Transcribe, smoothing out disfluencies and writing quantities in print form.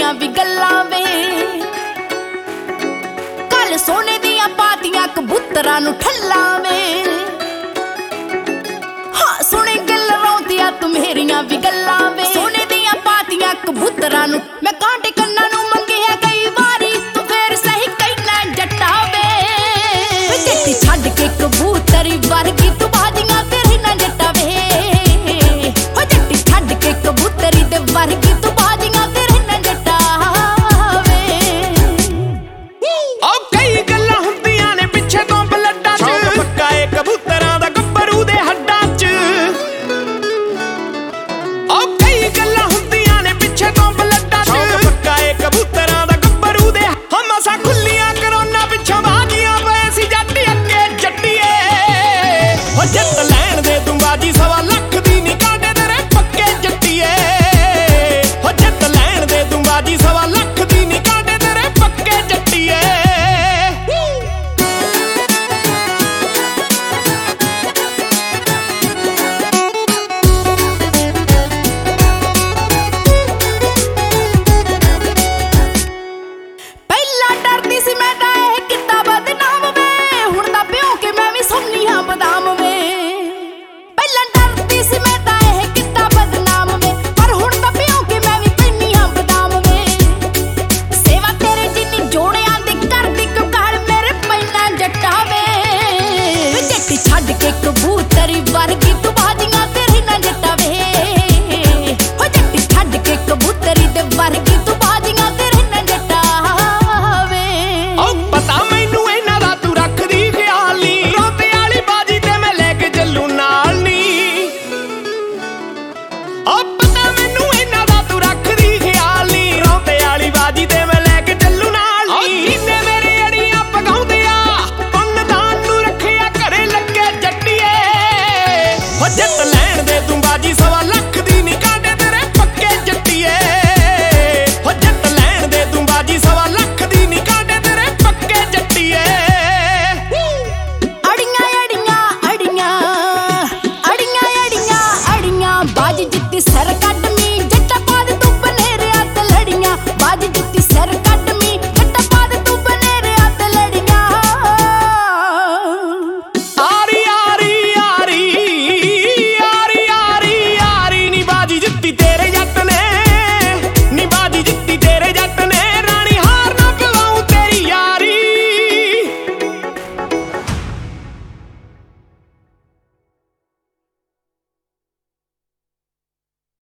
ਮੇਰੀਆਂ ਵੀ ਗੱਲਾਂ ਵੇ। ਕੱਲ ਸੋਨੇ ਦੀਆਂ ਪਾਤੀਆਂ ਕਬੂਤਰਾਂ ਨੂੰ ਠੱਲਾਂ ਵੇ। ਹਾਂ ਸੁਣੇ ਗੱਲ ਰੌਂਦੀਆਂ ਤੂੰ ਮੇਰੀਆਂ ਵੀ ਗੱਲਾਂ ਵੇ। ਸੋਨੇ ਦੀਆਂ ਪਾਤੀਆਂ ਕਬੂਤਰਾਂ ਨੂੰ ਮੈਂ ਕਾਂਟੇ ਕੰਨਾਂ ਨੂੰ ਮੰਗਿਆ ਕਈ ਵਾਰੀ, ਤੂੰ ਫੇਰ ਸਹੀ ਕਹਿਣਾ ਜੱਟਾ ਵੇ। ਜੱਟੀ ਛੱਡ ਕੇ ਕਬੂਤਰੀ ਵਰਗੀ